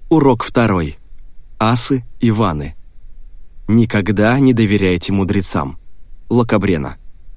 Урок 2. Асы и ваны. Никогда не доверяйте мудрецам. Лакобрена.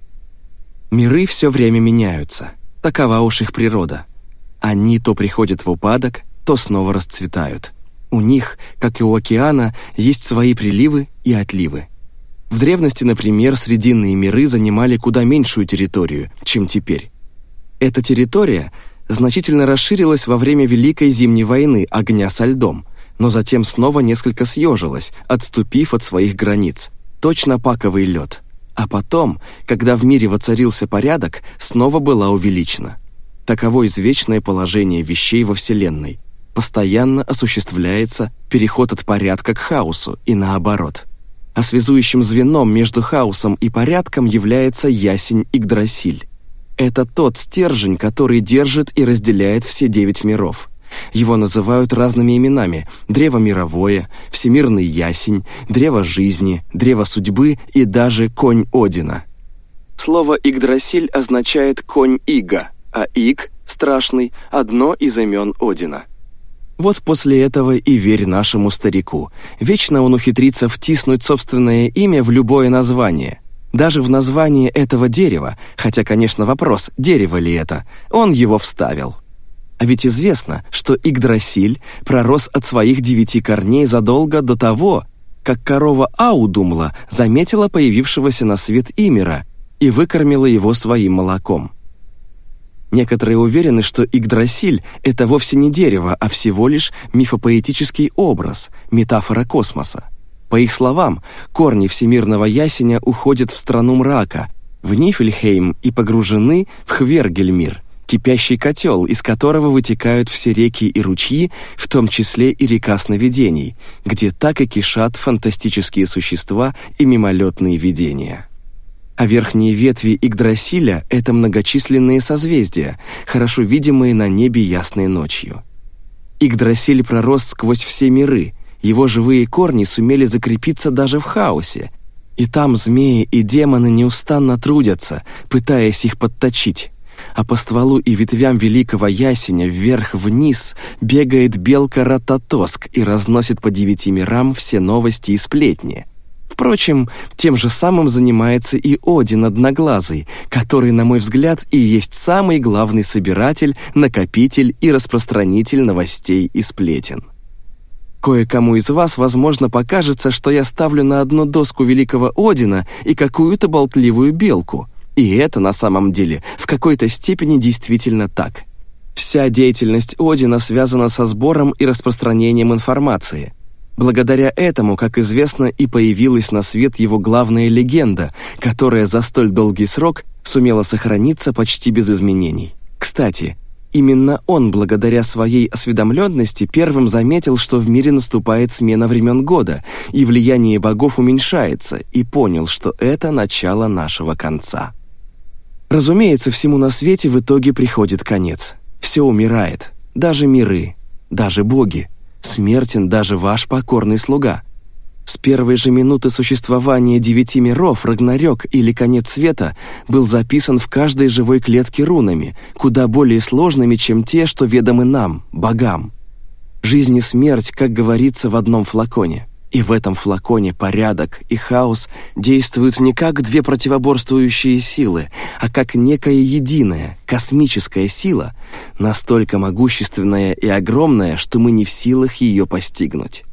Миры все время меняются. Такова уж их природа. Они то приходят в упадок, то снова расцветают. У них, как и у океана, есть свои приливы и отливы. В древности, например, срединные миры занимали куда меньшую территорию, чем теперь. Эта территория значительно расширилась во время Великой Зимней войны огня со льдом, но затем снова несколько съежилась, отступив от своих границ, точно паковый лед. А потом, когда в мире воцарился порядок, снова была увеличена. Таково извечное положение вещей во Вселенной. Постоянно осуществляется переход от порядка к хаосу и наоборот. А связующим звеном между хаосом и порядком является ясень Игдрасиль. Это тот стержень, который держит и разделяет все 9 миров. Его называют разными именами: древо мировое, всемирный ясень, древо жизни, древо судьбы и даже конь Одина. Слово Игдрасиль означает конь Ига, а Иг, страшный, одно из имен Одина. Вот после этого и верь нашему старику. Вечно он ухитрится втиснуть собственное имя в любое название. Даже в название этого дерева, хотя, конечно, вопрос, дерево ли это, он его вставил. А ведь известно, что Игдрасиль пророс от своих 9 корней задолго до того, как корова Аудумла заметила появившегося на свет Имира и выкормила его своим молоком. Некоторые уверены, что Игдрасиль — это вовсе не дерево, а всего лишь мифопоэтический образ, метафора космоса. По их словам, корни всемирного ясеня уходят в страну мрака, в Нифльхейм, и погружены в Хвергельмир, кипящий котел, из которого вытекают все реки и ручьи, в том числе и река сновидений, где так и кишат фантастические существа и мимолетные видения. А верхние ветви Игдрасиля — это многочисленные созвездия, хорошо видимые на небе ясной ночью. Игдрасиль пророс сквозь все миры, его живые корни сумели закрепиться даже в хаосе, и там змеи и демоны неустанно трудятся, пытаясь их подточить. А по стволу и ветвям великого ясеня вверх-вниз бегает белка Рататоск и разносит по 9 мирам все новости и сплетни. Впрочем, тем же самым занимается и Один Одноглазый, который, на мой взгляд, и есть самый главный собиратель, накопитель и распространитель новостей и сплетен. Кое-кому из вас, возможно, покажется, что я ставлю на одну доску великого Одина и какую-то болтливую белку. И это, на самом деле, в какой-то степени действительно так. Вся деятельность Одина связана со сбором и распространением информации. Благодаря этому, как известно, и появилась на свет его главная легенда, которая за столь долгий срок сумела сохраниться почти без изменений. Кстати, именно он, благодаря своей осведомленности, первым заметил, что в мире наступает смена времен года, и влияние богов уменьшается, и понял, что это начало нашего конца. Разумеется, всему на свете в итоге приходит конец. Все умирает, даже миры, даже боги. Смертен даже ваш покорный слуга. С первой же минуты существования 9 миров Рагнарёк или конец света был записан в каждой живой клетке рунами, куда более сложными, чем те, что ведомы нам, богам. Жизнь и смерть, как говорится, в одном флаконе. И в этом флаконе порядок и хаос действуют не как 2 противоборствующие силы, а как некая единая, космическая сила, настолько могущественная и огромная, что мы не в силах ее постигнуть.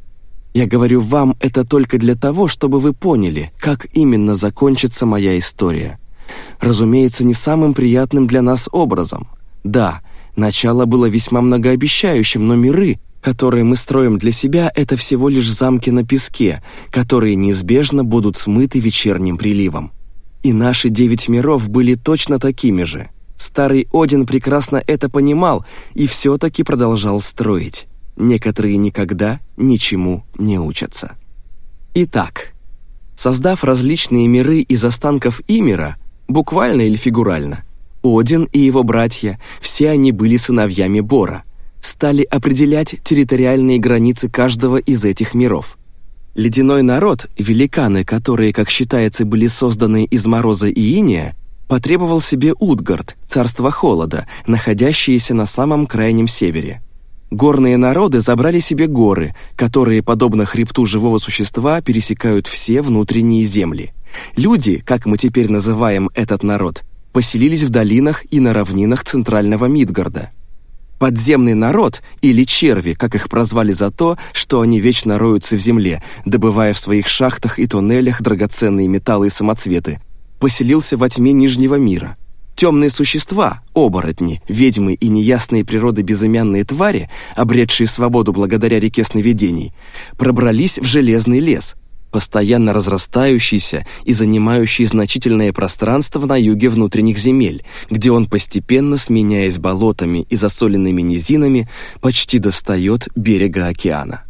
Я говорю вам это только для того, чтобы вы поняли, как именно закончится моя история. Разумеется, не самым приятным для нас образом. Да, начало было весьма многообещающим, но миры, которые мы строим для себя, это всего лишь замки на песке, которые неизбежно будут смыты вечерним приливом. И наши 9 миров были точно такими же. Старый Один прекрасно это понимал и все-таки продолжал строить. Некоторые никогда ничему не учатся. Итак, создав различные миры из останков Имира, буквально или фигурально, Один и его братья, все они были сыновьями Бора, стали определять территориальные границы каждого из этих миров. Ледяной народ, великаны, которые, как считается, были созданы из мороза и инея, потребовал себе Утгард, царство холода, находящееся на самом крайнем севере. Горные народы забрали себе горы, которые, подобно хребту живого существа, пересекают все внутренние земли. Люди, как мы теперь называем этот народ, поселились в долинах и на равнинах центрального Мидгарда. Подземный народ, или черви, как их прозвали за то, что они вечно роются в земле, добывая в своих шахтах и туннелях драгоценные металлы и самоцветы, поселился во тьме Нижнего мира. Темные существа, оборотни, ведьмы и неясные природы безымянные твари, обретшие свободу благодаря реке сновидений, пробрались в железный лес, постоянно разрастающийся и занимающий значительное пространство на юге внутренних земель, где он постепенно, сменяясь болотами и засоленными низинами, почти достает берега океана.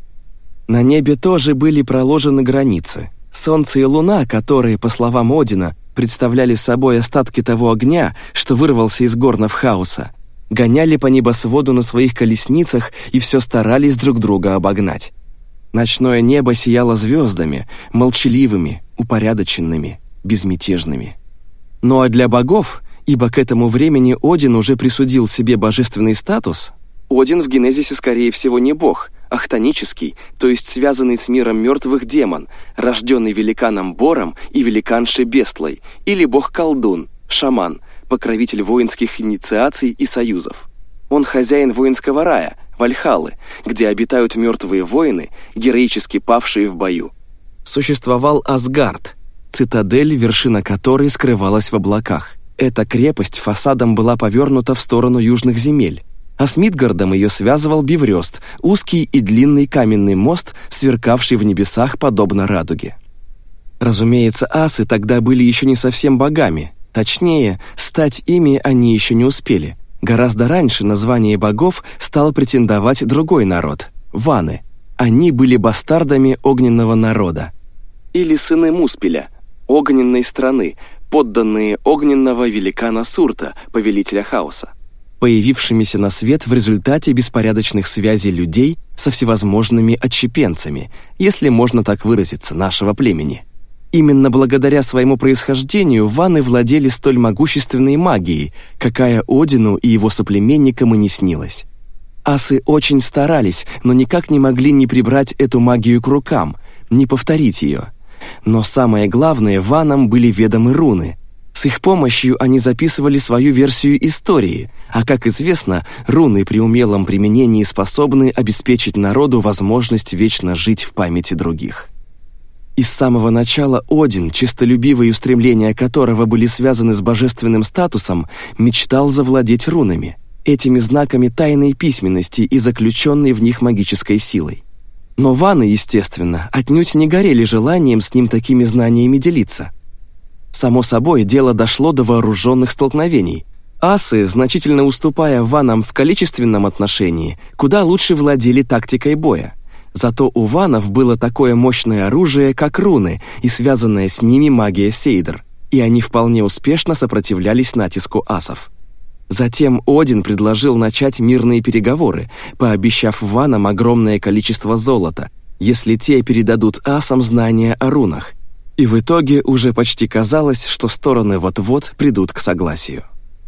На небе тоже были проложены границы. Солнце и луна, которые, по словам Одина, представляли собой остатки того огня, что вырвался из горнов хаоса, гоняли по небосводу на своих колесницах и все старались друг друга обогнать. Ночное небо сияло звездами, молчаливыми, упорядоченными, безмятежными. Ну а для богов, ибо к этому времени Один уже присудил себе божественный статус, Один в Генезисе, скорее всего, не бог, а хтонический, то есть связанный с миром мертвых демон, рожденный великаном Бором и великаншей Бестлой, или бог-колдун, шаман, покровитель воинских инициаций и союзов. Он хозяин воинского рая, Вальхаллы, где обитают мертвые воины, героически павшие в бою. Существовал Асгард, цитадель, вершина которой скрывалась в облаках. Эта крепость фасадом была повернута в сторону южных земель, а с Мидгардом ее связывал Бифрёст, узкий и длинный каменный мост, сверкавший в небесах подобно радуге. Разумеется, асы тогда были еще не совсем богами, точнее, стать ими они еще не успели. Гораздо раньше на звание богов стал претендовать другой народ – ваны. Они были бастардами огненного народа. Или сыны Муспеля, огненной страны, подданные огненного великана Сурта, повелителя хаоса, появившимися на свет в результате беспорядочных связей людей со всевозможными отщепенцами, если можно так выразиться, нашего племени. Именно благодаря своему происхождению ваны владели столь могущественной магией, какая Одину и его соплеменникам и не снилась. Асы очень старались, но никак не могли ни прибрать эту магию к рукам, ни повторить ее. Но самое главное, ванам были ведомы руны. С их помощью они записывали свою версию истории, а, как известно, руны при умелом применении способны обеспечить народу возможность вечно жить в памяти других. И с самого начала Один, честолюбивые устремления которого были связаны с божественным статусом, мечтал завладеть рунами, этими знаками тайной письменности и заключенной в них магической силой. Но ваны, естественно, отнюдь не горели желанием с ним такими знаниями делиться. Само собой, дело дошло до вооруженных столкновений. Асы, значительно уступая ванам в количественном отношении, куда лучше владели тактикой боя. Зато у ванов было такое мощное оружие, как руны, и связанная с ними магия Сейдр, и они вполне успешно сопротивлялись натиску асов. Затем Один предложил начать мирные переговоры, пообещав ванам огромное количество золота, если те передадут асам знания о рунах. И в итоге уже почти казалось, что стороны вот-вот придут к согласию.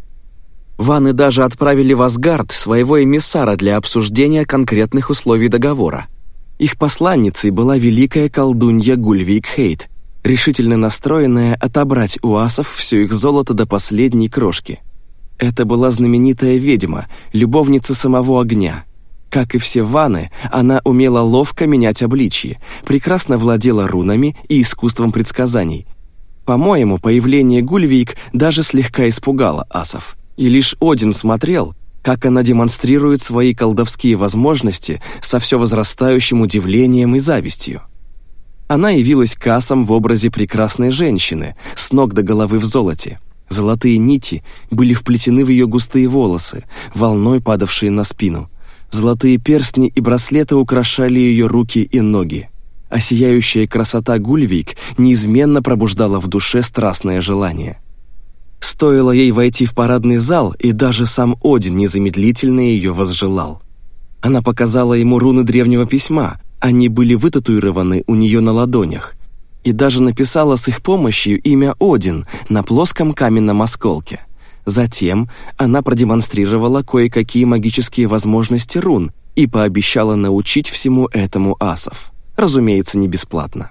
Ваны даже отправили в Асгард своего эмиссара для обсуждения конкретных условий договора. Их посланницей была великая колдунья Гульвейк-Хейт, решительно настроенная отобрать у асов все их золото до последней крошки. Это была знаменитая ведьма, любовница самого огня. Как и все ваны, она умела ловко менять обличье, прекрасно владела рунами и искусством предсказаний. По-моему, появление Гульвейк даже слегка испугало асов, и лишь Один смотрел, как она демонстрирует свои колдовские возможности со все возрастающим удивлением и завистью. Она явилась к асам в образе прекрасной женщины, с ног до головы в золоте. Золотые нити были вплетены в ее густые волосы, волной падавшие на спину. Золотые перстни и браслеты украшали ее руки и ноги. А сияющая красота Гульвейк неизменно пробуждала в душе страстное желание. Стоило ей войти в парадный зал, и даже сам Один незамедлительно ее возжелал. Она показала ему руны древнего письма, они были вытатуированы у нее на ладонях, и даже написала с их помощью имя Один на плоском каменном осколке. Затем она продемонстрировала кое-какие магические возможности рун и пообещала научить всему этому асов. Разумеется, не бесплатно.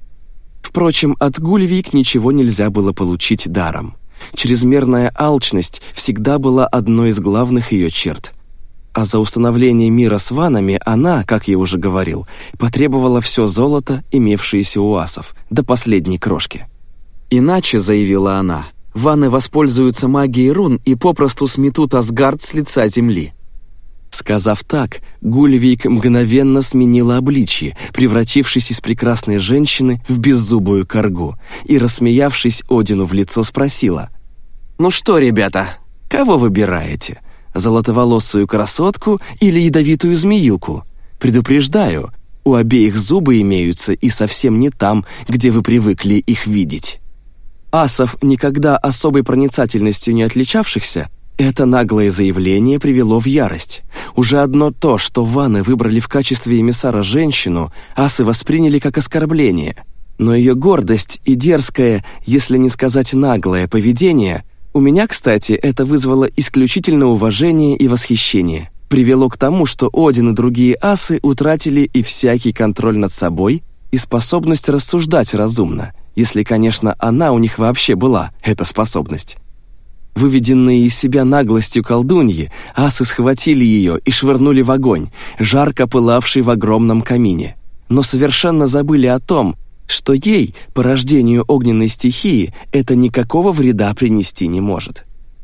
Впрочем, от Гульвик ничего нельзя было получить даром. Чрезмерная алчность всегда была одной из главных ее черт. А за установление мира с ванами она, как я уже говорил, потребовала все золото, имевшееся у асов, до последней крошки. «Иначе, — заявила она, — ваны воспользуются магией рун и попросту сметут Асгард с лица земли». Сказав так, Гульвик мгновенно сменила обличье, превратившись из прекрасной женщины в беззубую коргу, и, рассмеявшись Одину в лицо, спросила: «Ну что, ребята, кого выбираете? Золотоволосую красотку или ядовитую змеюку? Предупреждаю, у обеих зубы имеются и совсем не там, где вы привыкли их видеть». Асов, никогда особой проницательностью не отличавшихся, это наглое заявление привело в ярость. Уже одно то, что ваны выбрали в качестве эмиссара женщину, асы восприняли как оскорбление. Но ее гордость и дерзкое, если не сказать наглое поведение, у меня, кстати, это вызвало исключительно уважение и восхищение, привело к тому, что Один и другие асы утратили и всякий контроль над собой, и способность рассуждать разумно, если, конечно, она у них вообще была, эта способность. Выведенные из себя наглостью колдуньи, асы схватили ее и швырнули в огонь, жарко пылавший в огромном камине. Но совершенно забыли о том, что ей, по рождению огненной стихии, это никакого вреда принести не может.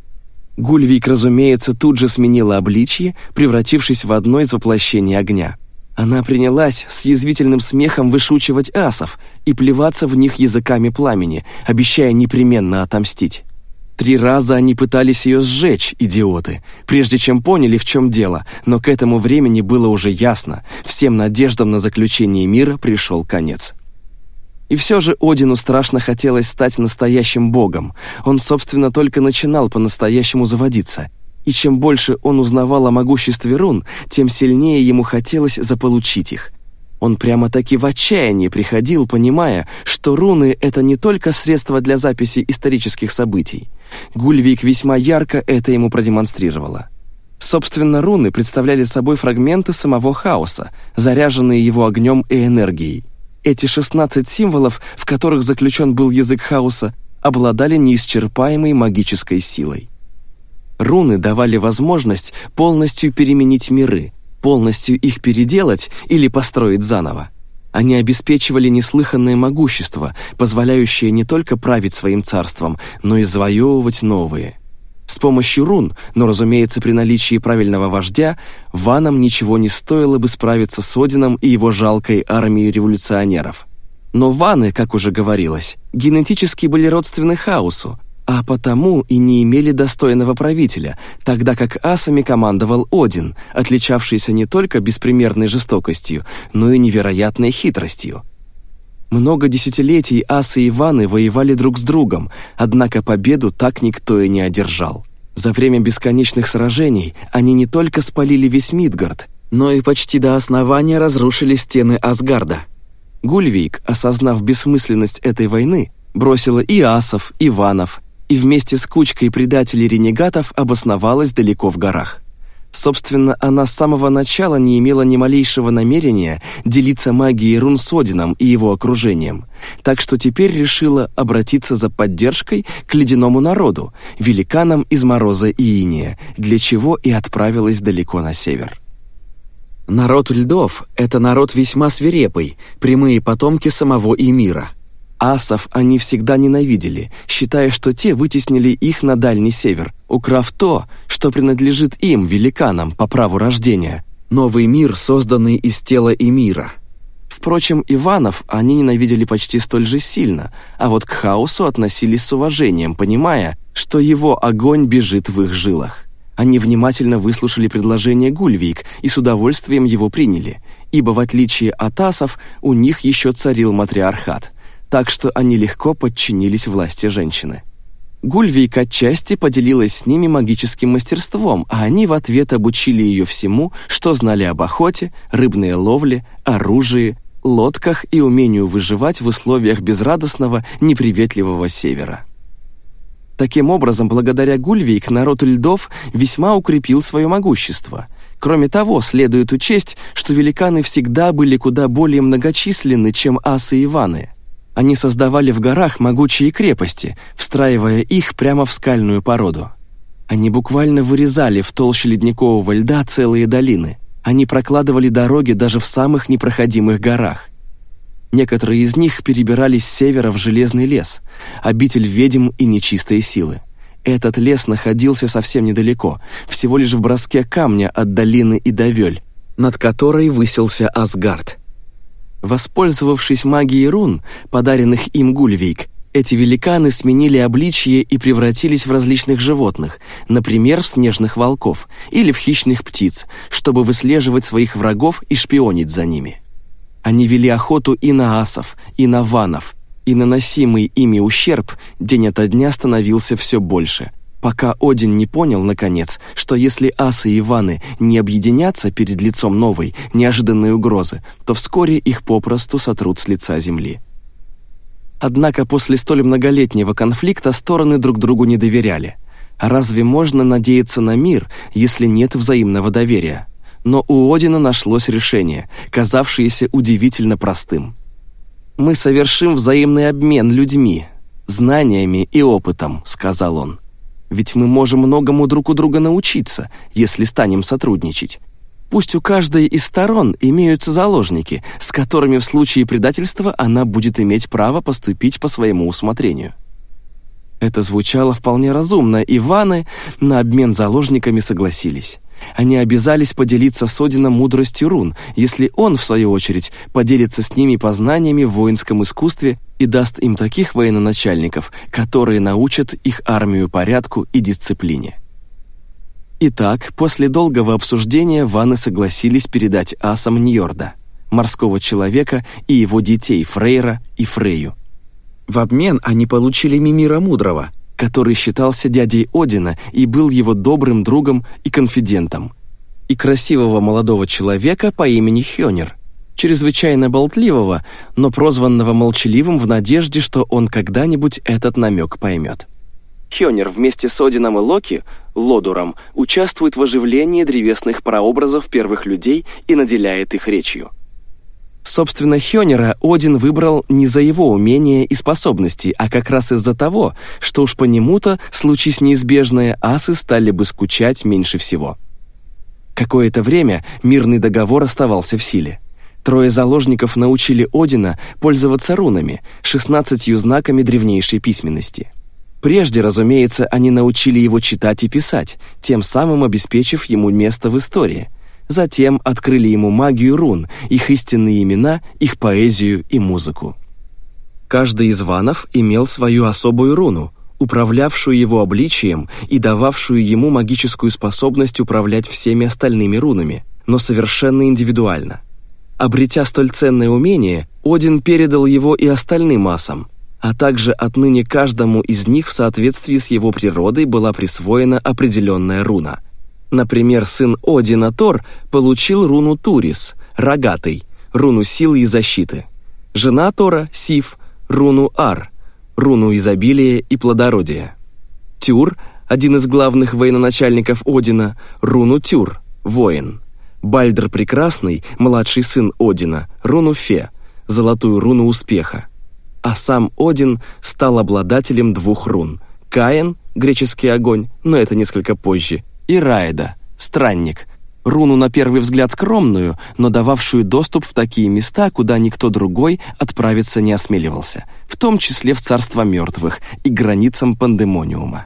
Гульвик, разумеется, тут же сменила обличье, превратившись в одно из воплощений огня. Она принялась с язвительным смехом вышучивать асов и плеваться в них языками пламени, обещая непременно отомстить. 3 раза они пытались ее сжечь, идиоты, прежде чем поняли, в чем дело, но к этому времени было уже ясно, всем надеждам на заключение мира пришел конец. И все же Одину страшно хотелось стать настоящим богом. Он, собственно, только начинал по-настоящему заводиться. И чем больше он узнавал о могуществе рун, тем сильнее ему хотелось заполучить их. Он прямо-таки в отчаянии приходил, понимая, что руны — это не только средство для записи исторических событий. Гульвик весьма ярко это ему продемонстрировала. Собственно, руны представляли собой фрагменты самого хаоса, заряженные его огнем и энергией. Эти 16 символов, в которых заключен был язык хаоса, обладали неисчерпаемой магической силой. Руны давали возможность полностью переменить миры, полностью их переделать или построить заново. Они обеспечивали неслыханное могущество, позволяющее не только править своим царством, но и завоевывать новые. С помощью рун, но, разумеется, при наличии правильного вождя, ванам ничего не стоило бы справиться с Одином и его жалкой армией революционеров. Но ваны, как уже говорилось, генетически были родственны хаосу, а потому и не имели достойного правителя, тогда как асами командовал Один, отличавшийся не только беспримерной жестокостью, но и невероятной хитростью. Много десятилетий асы и ваны воевали друг с другом, однако победу так никто и не одержал. За время бесконечных сражений они не только спалили весь Мидгард, но и почти до основания разрушили стены Асгарда. Гульвик, осознав бессмысленность этой войны, бросила и асов, и ванов, и вместе с кучкой предателей-ренегатов обосновалась далеко в горах. Собственно, она с самого начала не имела ни малейшего намерения делиться магией рун с Одином и его окружением, так что теперь решила обратиться за поддержкой к ледяному народу, великанам из мороза и инея, для чего и отправилась далеко на север. Народ льдов — это народ весьма свирепый, прямые потомки самого Эмира. Асов они всегда ненавидели, считая, что те вытеснили их на дальний север, украв то, что принадлежит им, великанам, по праву рождения, новый мир, созданный из тела Эмира. Впрочем, Иванов они ненавидели почти столь же сильно, а вот к хаосу относились с уважением, понимая, что его огонь бежит в их жилах. Они внимательно выслушали предложение Гульвик и с удовольствием его приняли, ибо в отличие от асов у них еще царил матриархат, так что они легко подчинились власти женщины. Гульвик отчасти поделилась с ними магическим мастерством, а они в ответ обучили ее всему, что знали об охоте, рыбной ловле, оружии, лодках и умению выживать в условиях безрадостного, неприветливого севера. Таким образом, благодаря Гульвейк народ льдов весьма укрепил свое могущество. Кроме того, следует учесть, что великаны всегда были куда более многочисленны, чем асы и ваны. Они создавали в горах могучие крепости, встраивая их прямо в скальную породу. Они буквально вырезали в толще ледникового льда целые долины. Они прокладывали дороги даже в самых непроходимых горах. Некоторые из них перебирались с севера в Железный лес, обитель ведьм и нечистой силы. Этот лес находился совсем недалеко, всего лишь в броске камня от долины Идавель, над которой высился Асгард. Воспользовавшись магией рун, подаренных им Гульвейк, эти великаны сменили обличье и превратились в различных животных, например, в снежных волков или в хищных птиц, чтобы выслеживать своих врагов и шпионить за ними. Они вели охоту и на асов, и на ванов, и наносимый ими ущерб день ото дня становился все больше, пока Один не понял, наконец, что если асы и ваны не объединятся перед лицом новой, неожиданной угрозы, то вскоре их попросту сотрут с лица земли. Однако после столь многолетнего конфликта стороны друг другу не доверяли. А разве можно надеяться на мир, если нет взаимного доверия? Но у Одина нашлось решение, казавшееся удивительно простым. «Мы совершим взаимный обмен людьми, знаниями и опытом», — сказал он. «Ведь мы можем многому друг у друга научиться, если станем сотрудничать. Пусть у каждой из сторон имеются заложники, с которыми в случае предательства она будет иметь право поступить по своему усмотрению». Это звучало вполне разумно, и ваны на обмен заложниками согласились. Они обязались поделиться с Одином мудростью рун, если он, в свою очередь, поделится с ними познаниями в воинском искусстве и даст им таких военачальников, которые научат их армию порядку и дисциплине. Итак, после долгого обсуждения ваны согласились передать асам Ньорда, морского человека и его детей Фрейра и Фрейю. В обмен они получили Мимира Мудрого, который считался дядей Одина и был его добрым другом и конфидентом, и красивого молодого человека по имени Хёнир, чрезвычайно болтливого, но прозванного молчаливым в надежде, что он когда-нибудь этот намек поймет. Хёнир вместе с Одином и Локи, Лодуром, участвует в оживлении древесных прообразов первых людей и наделяет их речью. Собственно, Хёнира Один выбрал не за его умения и способности, а как раз из-за того, что уж по нему-то, случись неизбежное, асы стали бы скучать меньше всего. Какое-то время мирный договор оставался в силе. 3 заложников научили Одина пользоваться рунами, 16 знаками древнейшей письменности. Прежде, разумеется, они научили его читать и писать, тем самым обеспечив ему место в истории. Затем открыли ему магию рун, их истинные имена, их поэзию и музыку. Каждый из ванов имел свою особую руну, управлявшую его обличием и дававшую ему магическую способность управлять всеми остальными рунами, но совершенно индивидуально. Обретя столь ценное умение, Один передал его и остальным асам, а также отныне каждому из них в соответствии с его природой была присвоена определенная руна. Например, сын Одина Тор получил руну Турис, рогатый, руну силы и защиты. Жена Тора, Сиф, руну Ар, руну изобилия и плодородия. Тюр, один из главных военачальников Одина, руну Тюр, воин. Бальдр Прекрасный, младший сын Одина, руну Фе, золотую руну успеха. А сам Один стал обладателем 2 рун: Каин, греческий огонь, но это несколько позже, и Раэда, странник, руну на первый взгляд скромную, но дававшую доступ в такие места, куда никто другой отправиться не осмеливался, в том числе в царство мертвых и границам пандемониума.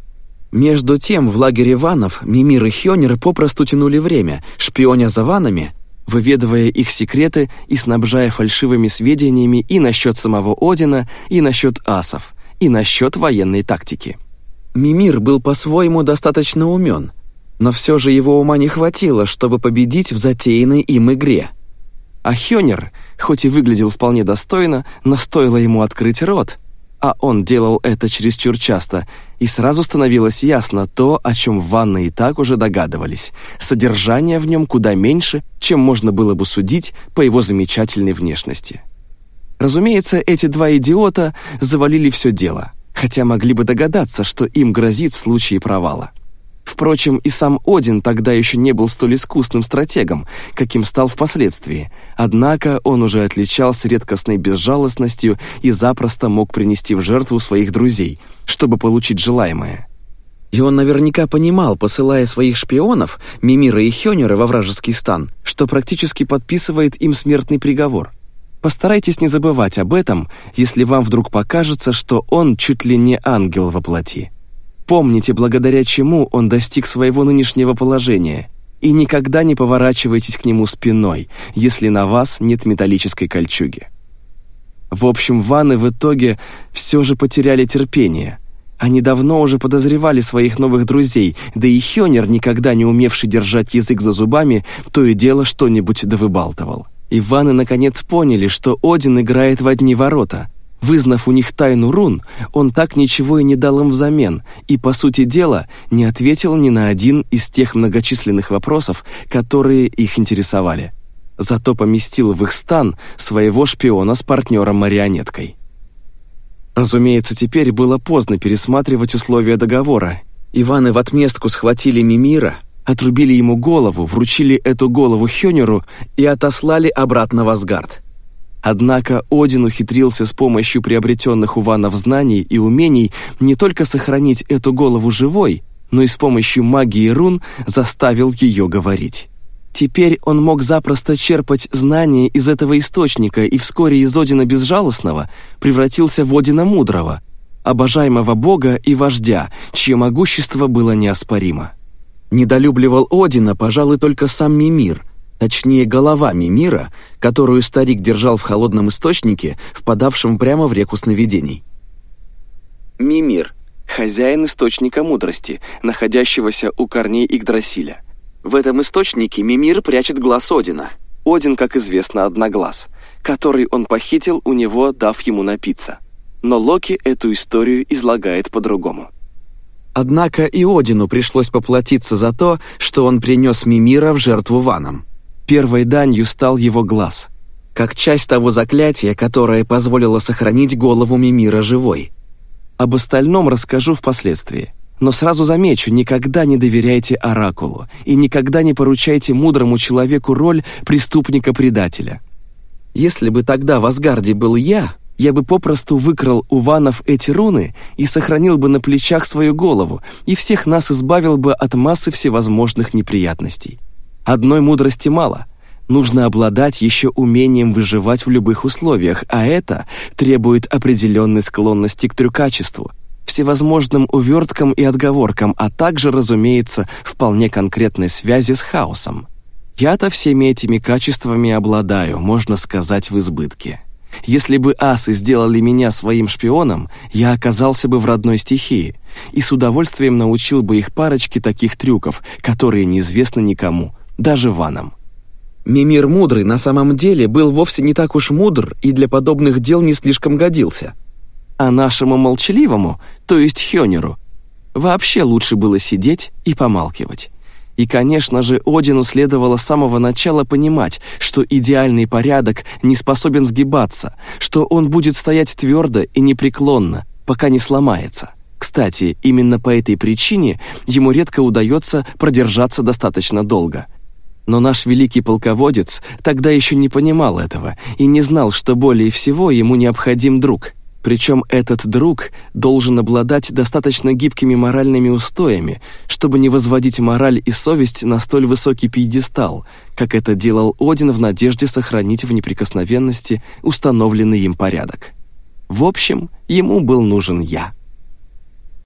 Между тем в лагере ванов Мимир и Хёнир попросту тянули время, шпионя за ванами, выведывая их секреты и снабжая фальшивыми сведениями и насчет самого Одина, и насчет асов, и насчет военной тактики. Мимир был по-своему достаточно умен, но все же его ума не хватило, чтобы победить в затеянной им игре. А Хёнир, хоть и выглядел вполне достойно, но стоило ему открыть рот, а он делал это чересчур часто, и сразу становилось ясно то, о чем ванны и так уже догадывались. Содержание в нем куда меньше, чем можно было бы судить по его замечательной внешности. Разумеется, эти 2 идиота завалили все дело, хотя могли бы догадаться, что им грозит в случае провала. Впрочем, и сам Один тогда еще не был столь искусным стратегом, каким стал впоследствии, однако он уже отличался редкостной безжалостностью и запросто мог принести в жертву своих друзей, чтобы получить желаемое. И он наверняка понимал, посылая своих шпионов, Мимира и Хёнера, во вражеский стан, что практически подписывает им смертный приговор. Постарайтесь не забывать об этом, если вам вдруг покажется, что он чуть ли не ангел во плоти. Помните, благодаря чему он достиг своего нынешнего положения, и никогда не поворачивайтесь к нему спиной, если на вас нет металлической кольчуги. В общем, ванны в итоге все же потеряли терпение. Они давно уже подозревали своих новых друзей, да и Хёнер, никогда не умевший держать язык за зубами, то и дело что-нибудь довыбалтывал. И ванны наконец поняли, что Один играет в одни ворота. Вызнав у них тайну рун, он так ничего и не дал им взамен, и, по сути дела, не ответил ни на один из тех многочисленных вопросов, которые их интересовали. Зато поместил в их стан своего шпиона с партнером-марионеткой. Разумеется, теперь было поздно пересматривать условия договора. Иваны в отместку схватили Мимира, отрубили ему голову, вручили эту голову Хёнеру и отослали обратно в Асгард. Однако Один ухитрился с помощью приобретенных у ванов знаний и умений не только сохранить эту голову живой, но и с помощью магии рун заставил ее говорить. Теперь он мог запросто черпать знания из этого источника и вскоре из Одина Безжалостного превратился в Одина Мудрого, обожаемого бога и вождя, чье могущество было неоспоримо. Недолюбливал Одина, пожалуй, только сам Мимир, точнее голова Мимира, которую старик держал в холодном источнике, впадавшем прямо в реку сновидений. Мимир – хозяин источника мудрости, находящегося у корней Игдрасиля. В этом источнике Мимир прячет глаз Одина. Один, как известно, одноглаз, который он похитил у него, дав ему напиться. Но Локи эту историю излагает по-другому. Однако и Одину пришлось поплатиться за то, что он принес Мимира в жертву ванам. Первой данью стал его глаз, как часть того заклятия, которое позволило сохранить голову Мимира живой. Об остальном расскажу впоследствии. Но сразу замечу, никогда не доверяйте оракулу и никогда не поручайте мудрому человеку роль преступника-предателя. Если бы тогда в Асгарде был я бы попросту выкрал у ванов эти руны и сохранил бы на плечах свою голову, и всех нас избавил бы от массы всевозможных неприятностей. Одной мудрости мало. Нужно обладать еще умением выживать в любых условиях, а это требует определенной склонности к трюкачеству, всевозможным уверткам и отговоркам, а также, разумеется, вполне конкретной связи с хаосом. Я-то всеми этими качествами обладаю, можно сказать, в избытке. Если бы асы сделали меня своим шпионом, я оказался бы в родной стихии и с удовольствием научил бы их парочке таких трюков, которые неизвестны никому, даже ванам. Мимир Мудрый на самом деле был вовсе не так уж мудр и для подобных дел не слишком годился. А нашему молчаливому, то есть Хёнеру, вообще лучше было сидеть и помалкивать. И, конечно же, Одину следовало с самого начала понимать, что идеальный порядок не способен сгибаться, что он будет стоять твердо и непреклонно, пока не сломается. Кстати, именно по этой причине ему редко удается продержаться достаточно долго. Но наш великий полководец тогда еще не понимал этого и не знал, что более всего ему необходим друг. Причем этот друг должен обладать достаточно гибкими моральными устоями, чтобы не возводить мораль и совесть на столь высокий пьедестал, как это делал Один в надежде сохранить в неприкосновенности установленный им порядок. В общем, ему был нужен я.